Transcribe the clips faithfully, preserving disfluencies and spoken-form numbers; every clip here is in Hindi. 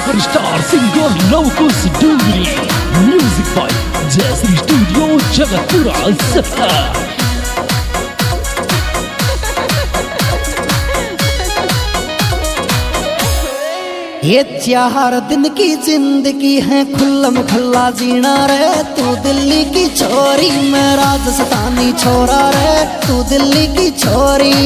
Superstar singer Lavkush Dongri, music by Jayshree studio Jagatpura सत्ता। ये चार दिन की जिंदगी है खुल्लम खुल्ला जीना रे। तू दिल्ली की छोरी मैं राजस्थानी छोरा रे। तू दिल्ली की छोरी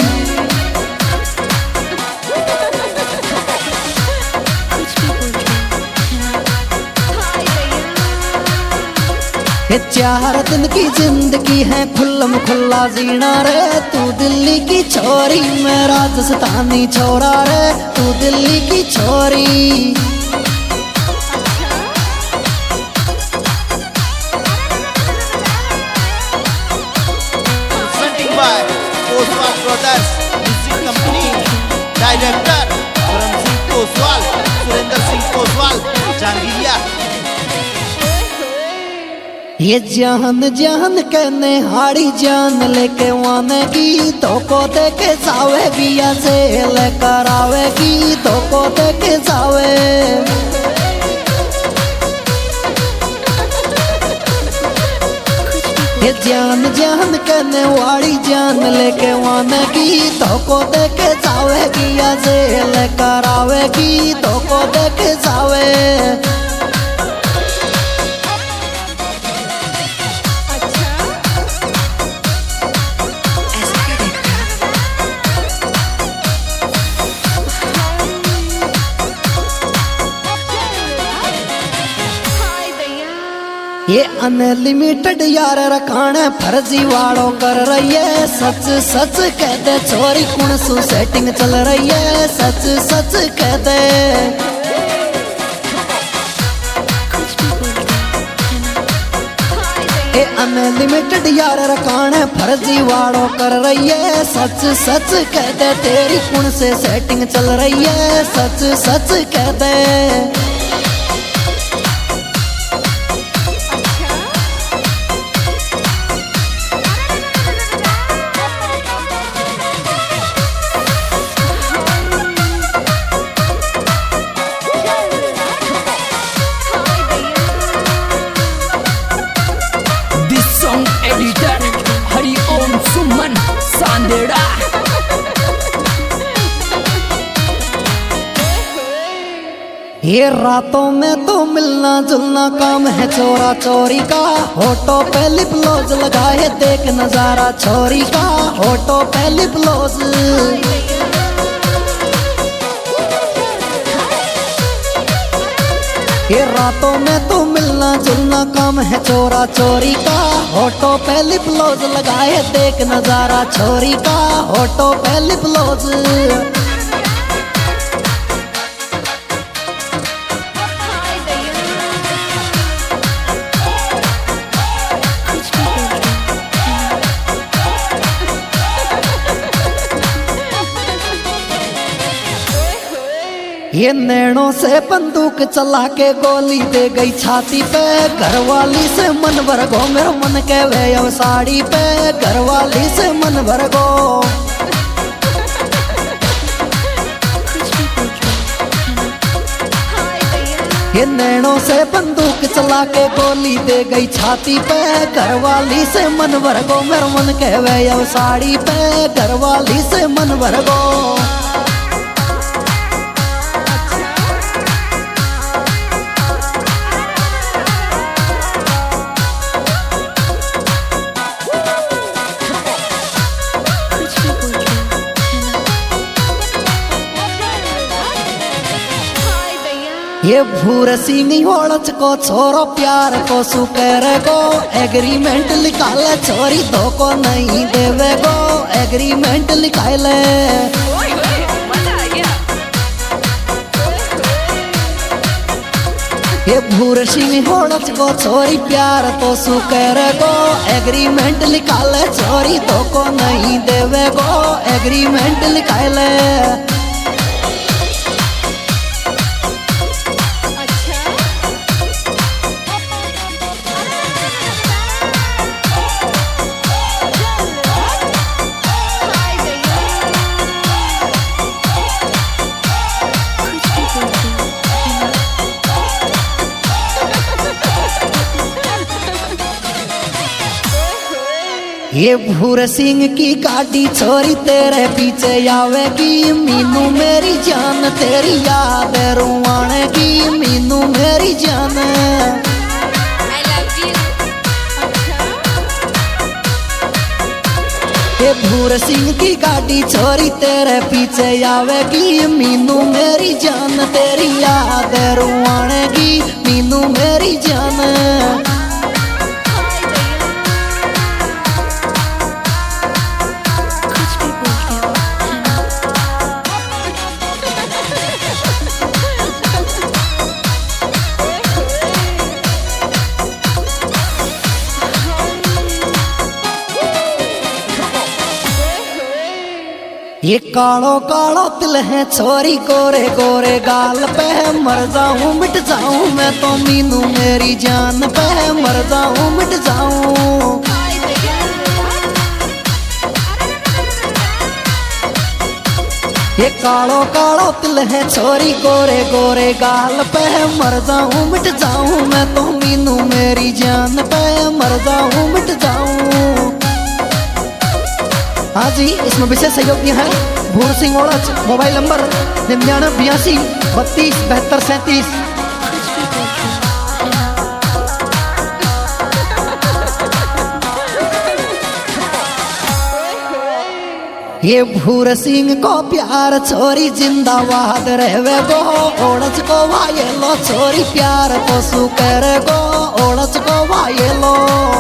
ये चार दिन की जिंदगी है खुल्लम खुल्ला जीना रे। तू दिल्ली की छोरी मैं राजस्थानी छोरा रे। तू दिल्ली की छोरी presenting by Oswal Brothers Music Company, Director Karan Singh Oswal, Surendra Singh Oswal, Jangiliya। ये जान जान कहने हाड़ी जान लेके आनेगी। तो को दे के जावे बिया से लेकर आवेगी। तो को दे के जावे ये जान जान कहने वाली जान लेके आनेगी। तो को दे के जावे बिया से लेकर आवेगी। तो को दे के जावे ये अनलिमिटेड यार रखाने फर्जी वालों कर रही है। सच सच कहते छोरी कुण सु सेटिंग चल रही है। सच सच कहते ये अनलिमिटेड यार रखाने फर्जी वालों कर रही है। सच सच कहते तेरी कुण से सेटिंग चल रही है। सच सच कहते एडिटर हरिओम सुमन सांदेड़ा। ये रातों में तो मिलना जुलना काम है चोरा चोरी का। होटो पे लिप लॉज लगाए देख नजारा छोरी का। होटो पे लिप लॉज ये रातों में तो मिलना जुलना काम है चोरा चोरी का। होटो पे लिप लॉज लगाए देख नजारा छोरी का। होटो पे लिप लॉज ये नैनों से बंदूक चला के गोली दे गई छाती पे। घरवाली से मन भर गो मेरा मन के वे अब साड़ी पे। घरवाली से मन भर गो ये नैनों से बंदूक चला के गोली दे गई छाती पे। घरवाली से मन भर गो मेरा मन के वे अब साड़ी पे। घरवाली से मन भर गो ये भूरसी नहीं होड़च को छोरो प्यार को सुकर गो। एग्रीमेंट निकाले छोरी दो को नहीं देवे गो। एग्रीमेंट निकाले ये भूरसी नहीं होड़च को छोरी प्यार तो सुकर गो। एग्रीमेंट निकाले छोरी दो को नहीं देवे गो। एग्रीमेंट निकाले ये भूर सिंह की गाड़ी छोरी तेरे पीछे आवेगी, मीनू मेरी जान तेरी याद रुआनेगी, मीनू मेरी जान। ये भूर सिंह की गाड़ी छोरी तेरे पीछे आवेगी, मीनू मेरी जान तेरी याद रुआनेगी, मीनू मेरी जान। ये कालो कालो तिल है छोरी गोरे गोरे गाल पे, मर जाऊं मिट जाऊं मैं तो मीनू मेरी जान पे, मर जाऊं मिट जाऊं। ये कालो कालो तिल है छोरी गोरे गोरे गाल पे, मर जाऊं मिट जाऊं मैं तो मीनू मेरी जान पे, मर जाऊं मिट जाऊं। हाँ जी, इसमें विशेष सहयोग दिया है भूर सिंह ओड़च। मोबाइल नंबर निन्यानवे बयासी बत्तीस बहत्तर सैंतीस। ये भूर सिंह को प्यार छोरी जिंदाबाद रहवे गो, ओड़च को वायलो छोरी प्यार तो सु करे गो, ओड़च को वायलो।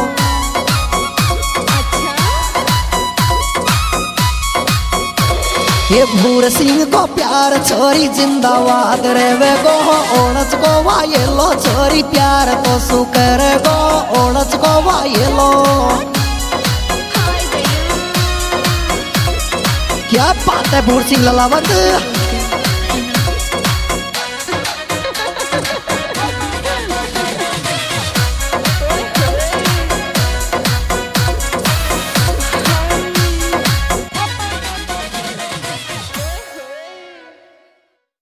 ये भूर सिंह को प्यार छोरी जिंदाबाद रहवे गो, ओड़च को वायलो छोरी प्यार तो सु करे गो, ओड़च को वायलो। क्या बात है भूर सिंह ललावत।